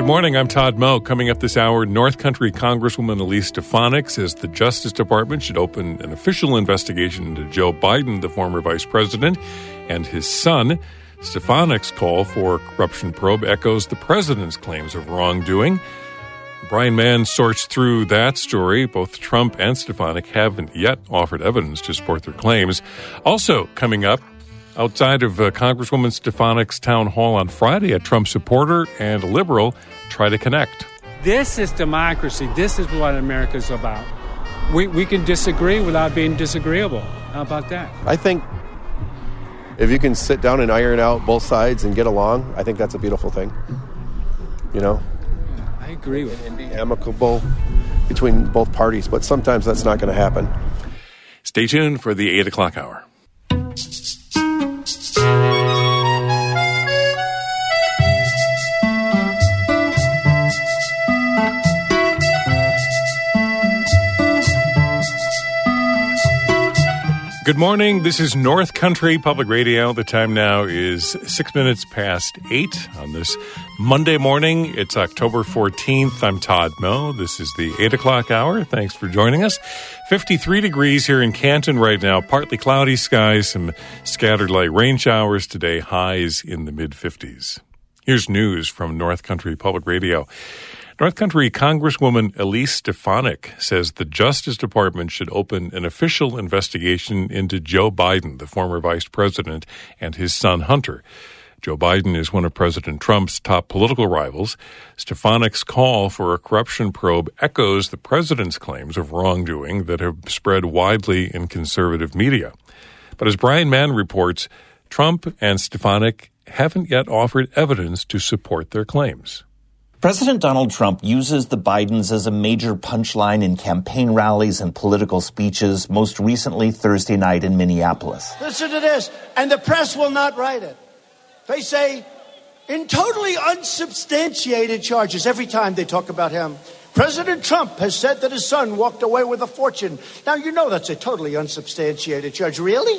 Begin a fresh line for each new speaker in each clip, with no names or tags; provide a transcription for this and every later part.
Good morning, I'm Todd Moe. Coming up this hour, North Country Congresswoman Elise Stefanik says the Justice Department should open an official investigation into Joe Biden, the former vice president, and his son. Stefanik's call for a corruption probe echoes the president's claims of wrongdoing. Brian Mann sorts through that story. Both Trump and Stefanik haven't yet offered evidence to support their claims. Also coming up, outside of Congresswoman Stefanik's town hall on Friday, a Trump supporter and a liberal try to connect.
This is democracy. This is what America's about. We can disagree without being disagreeable. How about that?
I think if you can sit down and iron out both sides and get along, I think that's a beautiful thing. You know?
I agree with
and be amicable between both parties, but sometimes that's not going to happen.
Stay tuned for the 8 o'clock hour. Good morning. This is North Country Public Radio. The time now is 6 minutes past 8 on this Monday morning. It's October 14th. I'm Todd Moe. This is the 8 o'clock hour. Thanks for joining us. 53 degrees here in Canton right now. Partly cloudy skies, some scattered light rain showers today. Highs in the mid-50s. Here's news from North Country Public Radio. North Country Congresswoman Elise Stefanik says the Justice Department should open an official investigation into Joe Biden, the former vice president, and his son Hunter. Joe Biden is one of President Trump's top political rivals. Stefanik's call for a corruption probe echoes the president's claims of wrongdoing that have spread widely in conservative media. But as Brian Mann reports, Trump and Stefanik haven't yet offered evidence to support their claims.
President Donald Trump uses the Bidens as a major punchline in campaign rallies and political speeches, most recently Thursday night in Minneapolis.
Listen to this, and the press will not write it. They say, in totally unsubstantiated charges, every time they talk about him, President Trump has said that his son walked away with a fortune. Now, you know that's a totally unsubstantiated charge. Really?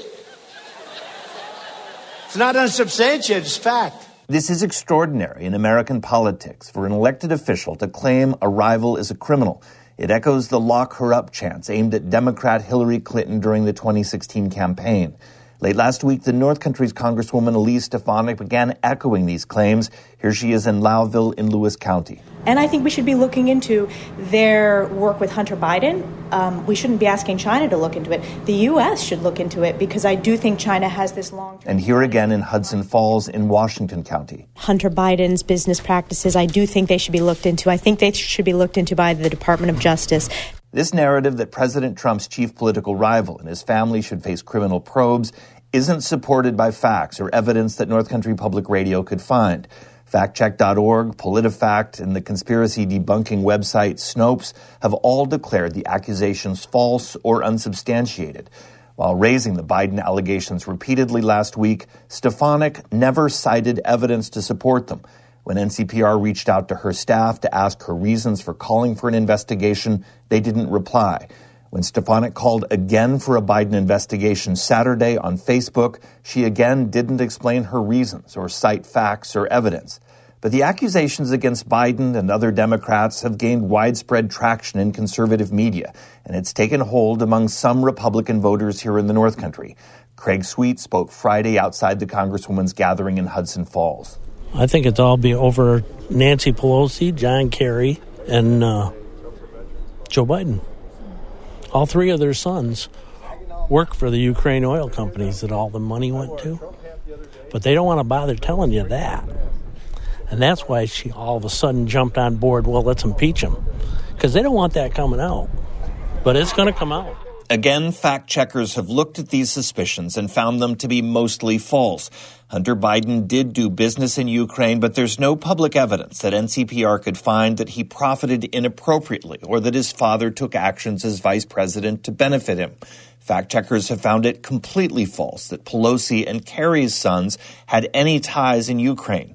It's not unsubstantiated, it's fact.
This is extraordinary in American politics for an elected official to claim a rival is a criminal. It echoes the lock her up chants aimed at Democrat Hillary Clinton during the 2016 campaign. Late last week, the North Country's Congresswoman Elise Stefanik began echoing these claims. Here she is in Lowville in Lewis County.
And I think we should be looking into their work with Hunter Biden. We shouldn't be asking China to look into it. The U.S. should look into it because I do think China has this long-term...
And here again in Hudson Falls in Washington County.
Hunter Biden's business practices, I do think they should be looked into. I think they should be looked into by the Department of Justice.
This narrative that President Trump's chief political rival and his family should face criminal probes isn't supported by facts or evidence that North Country Public Radio could find. FactCheck.org, PolitiFact, and the conspiracy debunking website Snopes have all declared the accusations false or unsubstantiated. While raising the Biden allegations repeatedly last week, Stefanik never cited evidence to support them. When NCPR reached out to her staff to ask her reasons for calling for an investigation, they didn't reply. When Stefanik called again for a Biden investigation Saturday on Facebook, she again didn't explain her reasons or cite facts or evidence. But the accusations against Biden and other Democrats have gained widespread traction in conservative media, and it's taken hold among some Republican voters here in the North Country. Craig Sweet spoke Friday outside the Congresswoman's gathering in Hudson Falls.
I think it's all be over Nancy Pelosi, John Kerry, and Joe Biden. All three of their sons work for the Ukraine oil companies that all the money went to. But they don't want to bother telling you that. And that's why she all of a sudden jumped on board, well, let's impeach him. Because they don't want that coming out. But it's going to come out.
Again, fact checkers have looked at these suspicions and found them to be mostly false. Hunter Biden did do business in Ukraine, but there's no public evidence that NCPR could find that he profited inappropriately or that his father took actions as vice president to benefit him. Fact checkers have found it completely false that Pelosi and Kerry's sons had any ties in Ukraine.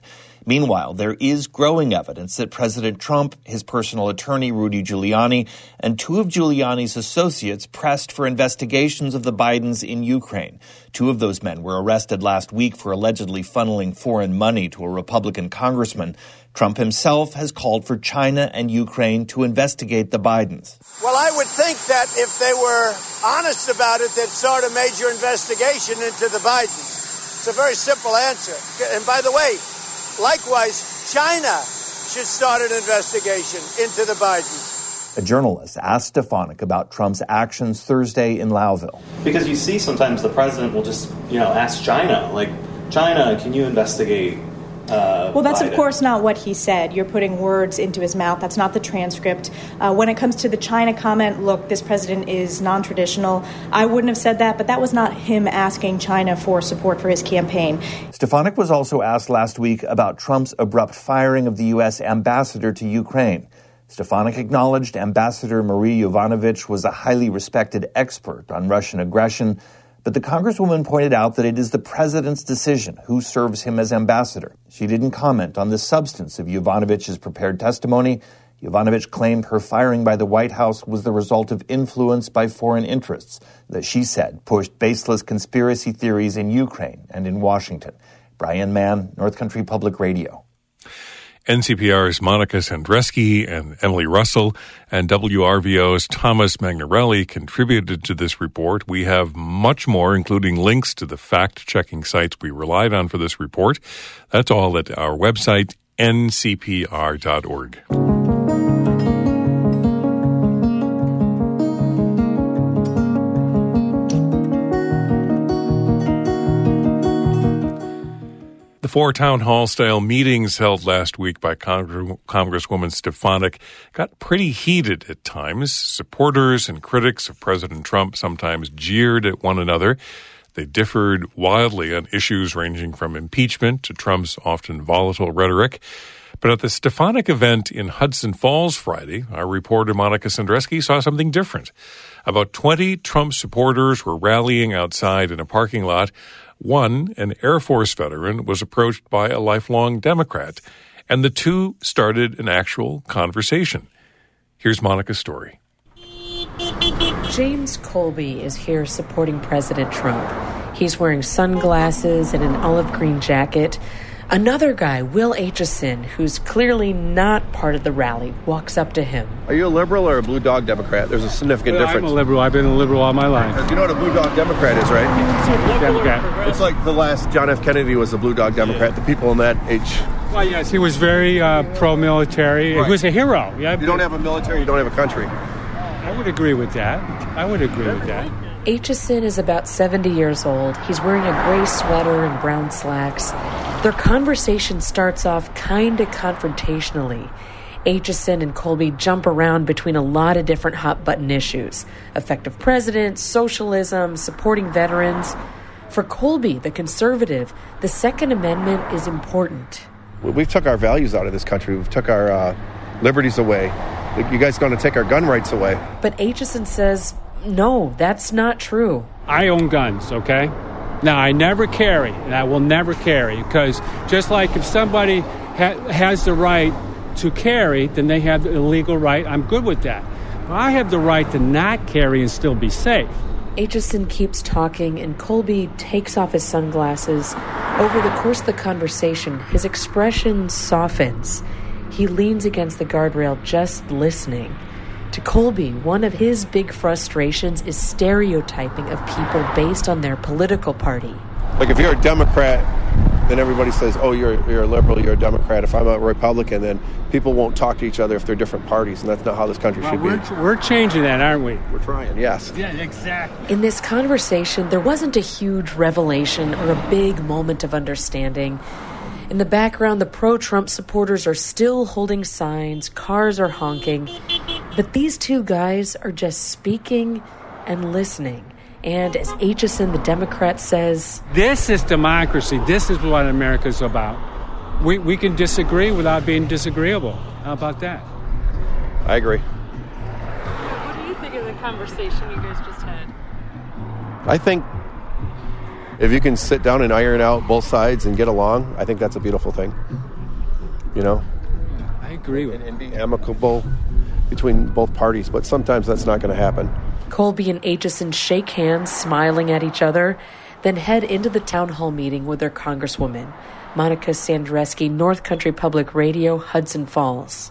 Meanwhile, there is growing evidence that President Trump, his personal attorney Rudy Giuliani, and two of Giuliani's associates pressed for investigations of the Bidens in Ukraine. Two of those men were arrested last week for allegedly funneling foreign money to a Republican congressman. Trump himself has called for China and Ukraine to investigate the Bidens.
Well, I would think that if they were honest about it, they'd start a major investigation into the Bidens. It's a very simple answer. And by the way, likewise, China should start an investigation into the Bidens.
A journalist asked Stefanik about Trump's actions Thursday in Lowville.
Because you see sometimes the president will just, ask China, like, China, can you investigate
Well, that's,
Biden?
Of course, not what he said. You're putting words into his mouth. That's not the transcript. When it comes to the China comment, look, this president is non-traditional. I wouldn't have said that, but that was not him asking China for support for his campaign.
Stefanik was also asked last week about Trump's abrupt firing of the U.S. ambassador to Ukraine. Stefanik acknowledged Ambassador Marie Yovanovitch was a highly respected expert on Russian aggression, but the Congresswoman pointed out that it is the president's decision who serves him as ambassador. She didn't comment on the substance of Yovanovitch's prepared testimony. Yovanovitch claimed her firing by the White House was the result of influence by foreign interests that she said pushed baseless conspiracy theories in Ukraine and in Washington. Brian Mann, North Country Public Radio.
NCPR's Monica Sandreski and Emily Russell and WRVO's Thomas Magnarelli contributed to this report. We have much more, including links to the fact-checking sites we relied on for this report. That's all at our website, ncpr.org. The four town hall-style meetings held last week by Congresswoman Stefanik got pretty heated at times. Supporters and critics of President Trump sometimes jeered at one another. They differed wildly on issues ranging from impeachment to Trump's often volatile rhetoric. But at the Stefanik event in Hudson Falls Friday, our reporter Monica Sandreski saw something different. About 20 Trump supporters were rallying outside in a parking lot. One, an Air Force veteran, was approached by a lifelong Democrat, and the two started an actual conversation. Here's Monica's story.
James Colby is here supporting President Trump. He's wearing sunglasses and an olive green jacket. Another guy, Will Aitchison, who's clearly not part of the rally, walks up to him.
Are you a liberal or a Blue Dog Democrat? There's a significant difference.
I'm a liberal. I've been a liberal all my life.
You know what a Blue Dog Democrat is, right?
Democrat.
It's like the last John F. Kennedy was a Blue Dog Democrat. The people in that age.
Well, yes, he was very pro-military.
Right.
He was a hero. Yeah,
you don't have a military, you don't have a country.
I would agree with that.
Aitchison is about 70 years old. He's wearing a gray sweater and brown slacks. Their conversation starts off kind of confrontationally. Aitchison and Colby jump around between a lot of different hot-button issues. Effective president, socialism, supporting veterans. For Colby, the conservative, the Second Amendment is important.
We've took our values out of this country. We've took our liberties away. You guys going to take our gun rights away.
But Aitchison says, no, that's not true.
I own guns, okay? Now, I never carry, and I will never carry, because just like if somebody has the right to carry, then they have the legal right. I'm good with that. But I have the right to not carry and still be safe.
Aitchison keeps talking, and Colby takes off his sunglasses. Over the course of the conversation, his expression softens. He leans against the guardrail just listening. To Colby, one of his big frustrations is stereotyping of people based on their political party.
Like if you're a Democrat, then everybody says, oh, you're a liberal, you're a Democrat. If I'm a Republican, then people won't talk to each other if they're different parties, and that's not how this country should be.
We're changing that, aren't we?
We're trying, yes.
Yeah, exactly.
In this conversation, there wasn't a huge revelation or a big moment of understanding. In the background, the pro-Trump supporters are still holding signs, cars are honking, but these two guys are just speaking and listening. And as Aitchison, the Democrat, says,
this is democracy. This is what America's about. We can disagree without being disagreeable. How about that?
I agree.
What do you think of the conversation you guys just had?
I think if you can sit down and iron out both sides and get along, I think that's a beautiful thing.
I agree with
and be amicable between both parties, but sometimes that's not going to happen.
Colby and Aitchison shake hands, smiling at each other, then head into the town hall meeting with their congresswoman. Monica Sandreski, North Country Public Radio, Hudson Falls.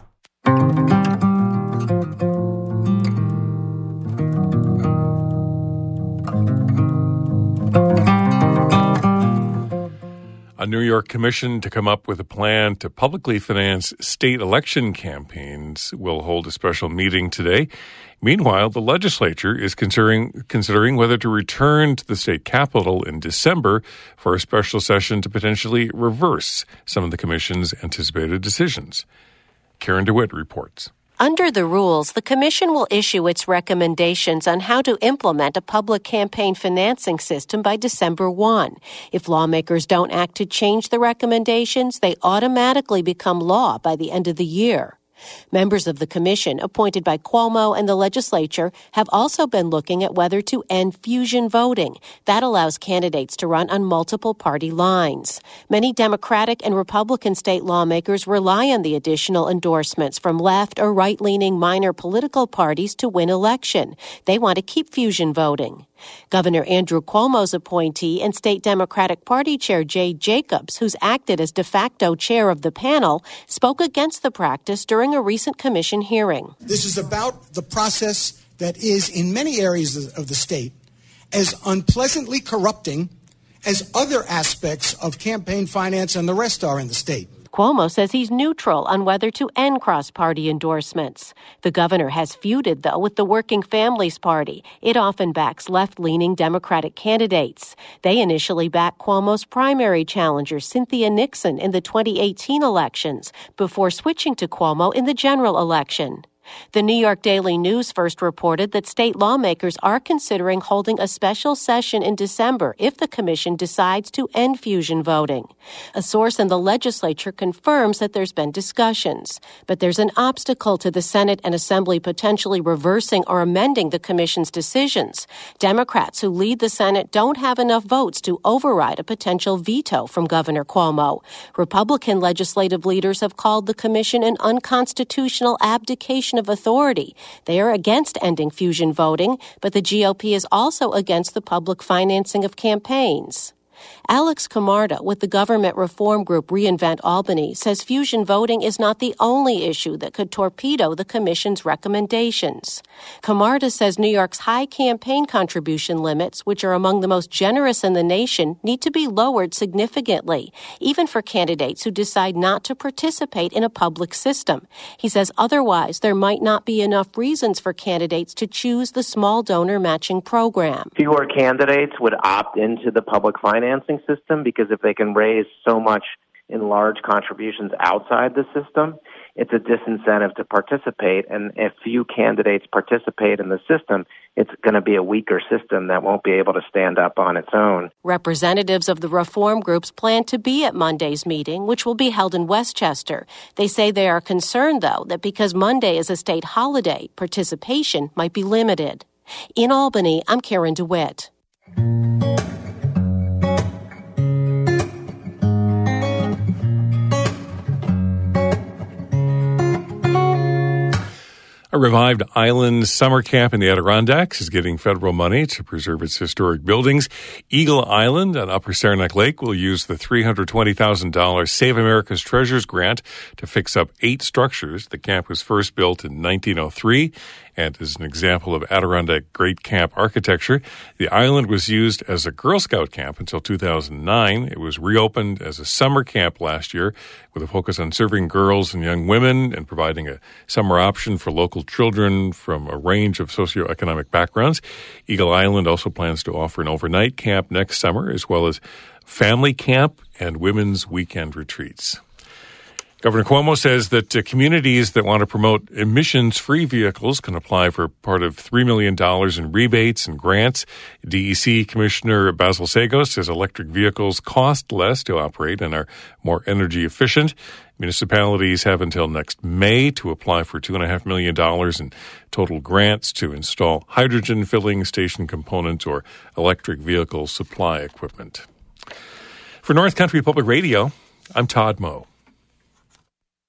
A New York commission to come up with a plan to publicly finance state election campaigns will hold a special meeting today. Meanwhile, the legislature is considering whether to return to the state capitol in December for a special session to potentially reverse some of the commission's anticipated decisions. Karen DeWitt reports.
Under the rules, the Commission will issue its recommendations on how to implement a public campaign financing system by December 1. If lawmakers don't act to change the recommendations, they automatically become law by the end of the year. Members of the commission appointed by Cuomo and the legislature have also been looking at whether to end fusion voting. That allows candidates to run on multiple party lines. Many Democratic and Republican state lawmakers rely on the additional endorsements from left or right-leaning minor political parties to win election. They want to keep fusion voting. Governor Andrew Cuomo's appointee and State Democratic Party Chair Jay Jacobs, who's acted as de facto chair of the panel, spoke against the practice during a recent commission hearing.
This is about the process that is, in many areas of the state, as unpleasantly corrupting as other aspects of campaign finance and the rest are in the state.
Cuomo says he's neutral on whether to end cross-party endorsements. The governor has feuded, though, with the Working Families Party. It often backs left-leaning Democratic candidates. They initially backed Cuomo's primary challenger, Cynthia Nixon, in the 2018 elections, before switching to Cuomo in the general election. The New York Daily News first reported that state lawmakers are considering holding a special session in December if the commission decides to end fusion voting. A source in the legislature confirms that there's been discussions, but there's an obstacle to the Senate and Assembly potentially reversing or amending the commission's decisions. Democrats who lead the Senate don't have enough votes to override a potential veto from Governor Cuomo. Republican legislative leaders have called the commission an unconstitutional abdication of authority. They are against ending fusion voting, but the GOP is also against the public financing of campaigns. Alex Camarda with the government reform group Reinvent Albany says fusion voting is not the only issue that could torpedo the commission's recommendations. Camarda says New York's high campaign contribution limits, which are among the most generous in the nation, need to be lowered significantly, even for candidates who decide not to participate in a public system. He says otherwise there might not be enough reasons for candidates to choose the small donor matching program.
Fewer candidates would opt into the public financing system because if they can raise so much in large contributions outside the system, it's a disincentive to participate. And if few candidates participate in the system, it's going to be a weaker system that won't be able to stand up on its own.
Representatives of the reform groups plan to be at Monday's meeting, which will be held in Westchester. They say they are concerned, though, that because Monday is a state holiday, participation might be limited. In Albany, I'm Karen DeWitt.
A revived island summer camp in the Adirondacks is getting federal money to preserve its historic buildings. Eagle Island on Upper Saranac Lake will use the $320,000 Save America's Treasures grant to fix up 8 structures. The camp was first built in 1903 and is an example of Adirondack Great Camp architecture. The island was used as a Girl Scout camp until 2009. It was reopened as a summer camp last year with a focus on serving girls and young women and providing a summer option for local children from a range of socioeconomic backgrounds. Eagle Island also plans to offer an overnight camp next summer, as well as family camp and women's weekend retreats. Governor Cuomo says that communities that want to promote emissions-free vehicles can apply for part of $3 million in rebates and grants. DEC Commissioner Basil Sagos says electric vehicles cost less to operate and are more energy efficient. Municipalities have until next May to apply for $2.5 million in total grants to install hydrogen filling station components or electric vehicle supply equipment. For North Country Public Radio, I'm Todd Moe.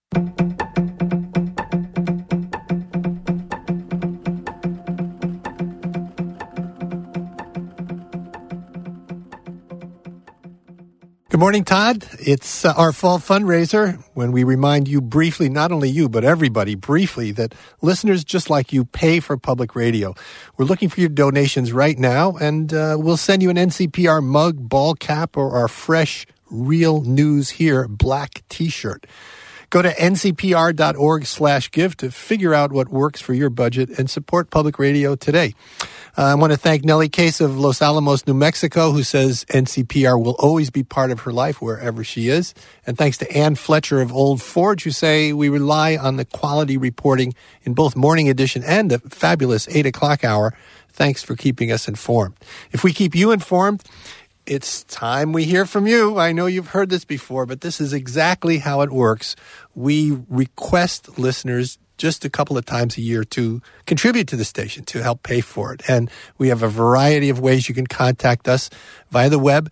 Good morning, Todd. It's our fall fundraiser when we remind you briefly, not only you, but everybody briefly, that listeners just like you pay for public radio. We're looking for your donations right now, and we'll send you an NCPR mug, ball cap, or our fresh Real News Here black T-shirt. Go to ncpr.org/give to figure out what works for your budget and support public radio today. I want to thank Nellie Case of Los Alamos, New Mexico, who says NCPR will always be part of her life wherever she is. And thanks to Ann Fletcher of Old Forge, who say we rely on the quality reporting in both Morning Edition and the fabulous 8 o'clock hour. Thanks for keeping us informed. If we keep you informed, it's time we hear from you. I know you've heard this before, but this is exactly how it works. We request listeners just a couple of times a year to contribute to the station, to help pay for it. And we have a variety of ways you can contact us via the web,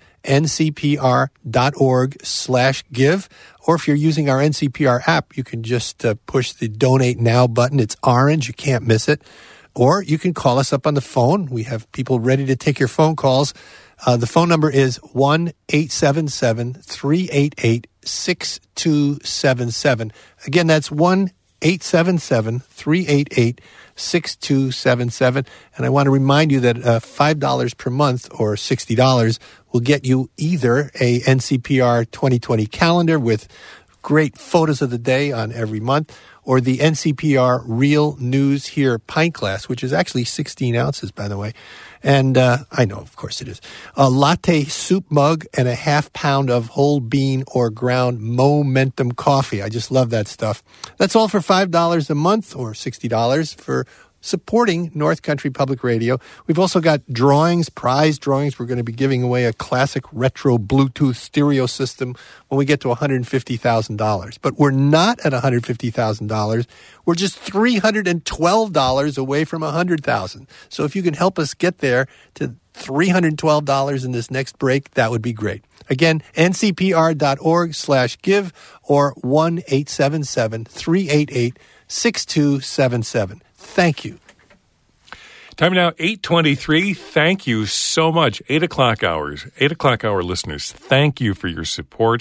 ncpr.org/give. Or if you're using our NCPR app, you can just push the Donate Now button. It's orange. You can't miss it. Or you can call us up on the phone. We have people ready to take your phone calls. The phone number is 1-877-388-6277. Again, that's 1-877-388-6277. And I want to remind you that $5 per month or $60 will get you either a NCPR 2020 calendar with great photos of the day on every month, or the NCPR Real News Here pint glass, which is actually 16 ounces, by the way. And I know, of course it is. A latte soup mug and a half pound of whole bean or ground Momentum coffee. I just love that stuff. That's all for $5 a month or $60 for supporting North Country Public Radio. We've also got drawings, prize drawings. We're going to be giving away a classic retro Bluetooth stereo system when we get to $150,000. But we're not at $150,000. We're just $312 away from $100,000. So if you can help us get there to $312 in this next break, that would be great. Again, ncpr.org/give or 1-877-388-6277. Thank you.
Time now, 8:23. Thank you so much. 8 o'clock hour listeners, thank you for your support.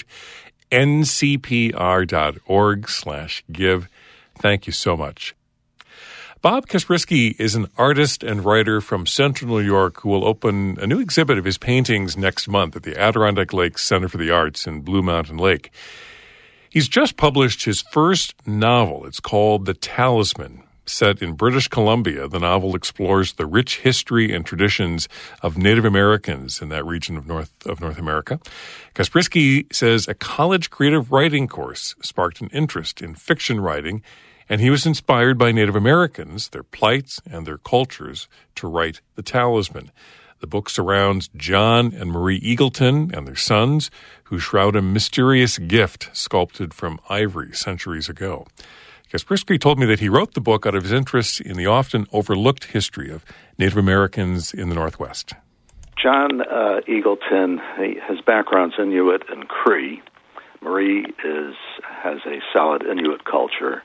ncpr.org/give. Thank you so much. Bob Kaspersky is an artist and writer from Central New York who will open a new exhibit of his paintings next month at the Adirondack Lake Center for the Arts in Blue Mountain Lake. He's just published his first novel. It's called The Talisman. Set in British Columbia, the novel explores the rich history and traditions of Native Americans in that region of North America. Kaspersky says a college creative writing course sparked an interest in fiction writing, and he was inspired by Native Americans, their plights, and their cultures to write The Talisman. The book surrounds John and Marie Eagleton and their sons, who shroud a mysterious gift sculpted from ivory centuries ago. Kaspersky told me that he wrote the book out of his interest in the often overlooked history of Native Americans in the Northwest.
John Eagleton, his background's Inuit and Cree. Marie has a solid Inuit culture.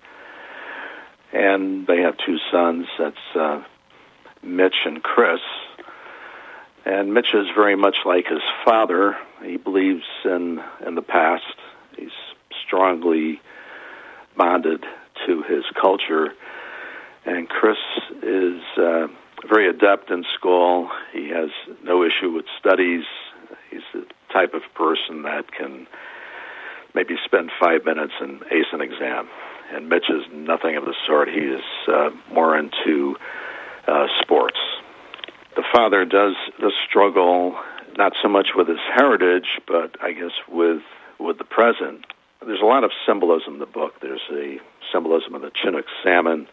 And they have two sons. That's Mitch and Chris. And Mitch is very much like his father. He believes in the past. He's strongly bonded to his culture. And Chris is very adept in school. He has no issue with studies. He's the type of person that can maybe spend 5 minutes and ace an exam. And Mitch is nothing of the sort. He is more into sports. The father does struggle not so much with his heritage, but I guess with the present. There's a lot of symbolism in the book. There's a symbolism of the Chinook salmon,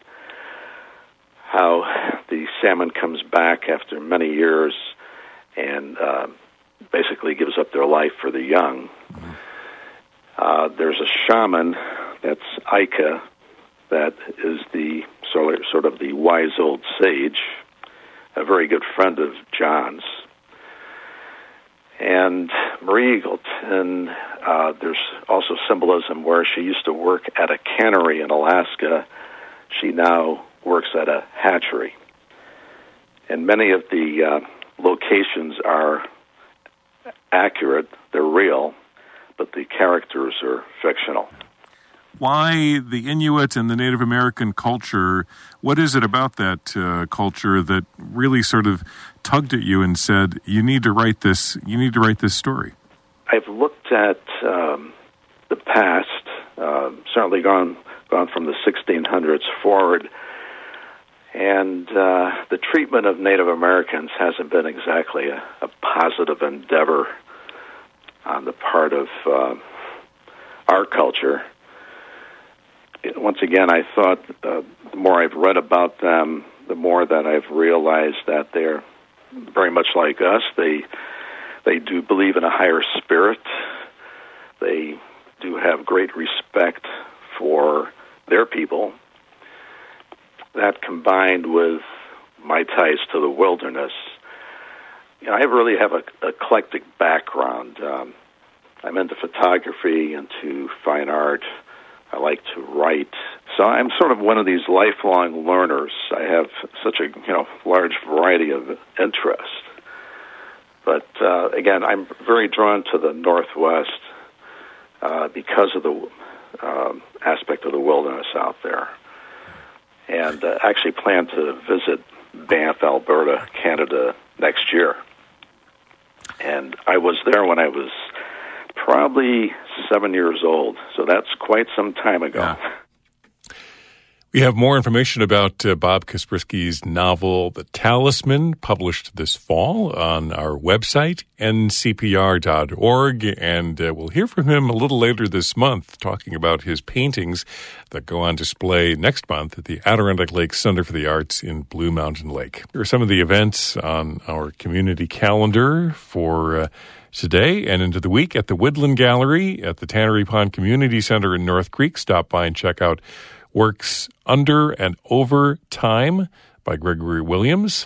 how the salmon comes back after many years and basically gives up their life for the young. There's a shaman, that's Ika, that is the sort of the wise old sage, a very good friend of John's. And Marie Eagleton, there's also symbolism where she used to work at a cannery in Alaska. She now works at a hatchery. And many of the locations are accurate, they're real, but the characters are fictional.
Why the Inuit and the Native American culture? What is it about that culture that really sort of tugged at you and said, you need to write this story?
I've looked at the past, certainly gone from the 1600s forward, and the treatment of Native Americans hasn't been exactly a positive endeavor on the part of our culture. Once again, I thought the more I've read about them, the more that I've realized that they're very much like us. They do believe in a higher spirit. They do have great respect for their people. That combined with my ties to the wilderness, I really have an eclectic background. I'm into photography, into fine art. I like to write. So I'm sort of one of these lifelong learners. I have such a large variety of interests. But again, I'm very drawn to the Northwest because of the aspect of the wilderness out there. And actually plan to visit Banff, Alberta, Canada next year. And I was there when I was probably 7 years old, so that's quite some time ago.
Yeah. We have more information about Bob Kaspersky's novel, The Talisman, published this fall on our website, ncpr.org, and we'll hear from him a little later this month, talking about his paintings that go on display next month at the Adirondack Lake Center for the Arts in Blue Mountain Lake. Here are some of the events on our community calendar for today and into the week. At the Woodland Gallery at the Tannery Pond Community Center in North Creek. Stop by and check out works Under and Over Time by Gregory Williams.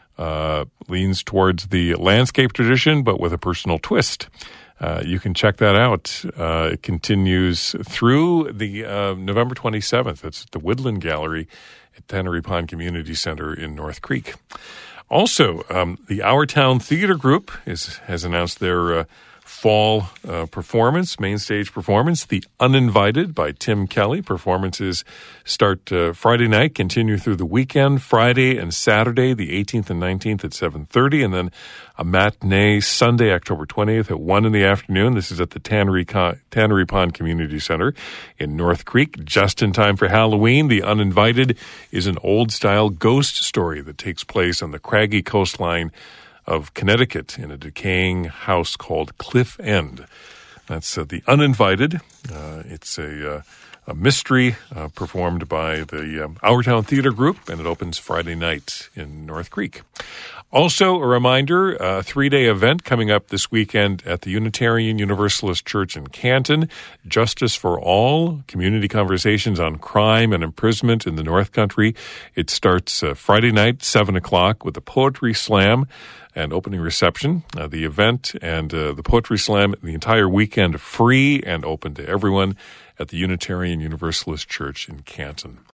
Leans towards the landscape tradition, but with a personal twist. You can check that out. It continues through the November 27th. It's at the Woodland Gallery at Tannery Pond Community Center in North Creek. Also, the Our Town Theater Group has announced their fall performance, main stage performance, The Uninvited by Tim Kelly. Performances start Friday night, continue through the weekend, Friday and Saturday, the 18th and 19th at 7:30, and then a matinee Sunday, October 20th at 1 in the afternoon. This is at the Tannery Pond Community Center in North Creek, just in time for Halloween. The Uninvited is an old-style ghost story that takes place on the craggy coastline of Connecticut in a decaying house called Cliff End. That's The Uninvited. It's a mystery performed by the Our Town Theater Group, and it opens Friday night in North Creek. Also, a reminder, a 3-day event coming up this weekend at the Unitarian Universalist Church in Canton. Justice for All, community conversations on crime and imprisonment in the North Country. It starts Friday night, 7 o'clock, with a poetry slam and opening reception. The event and the poetry slam, the entire weekend free and open to everyone at the Unitarian Universalist Church in Canton.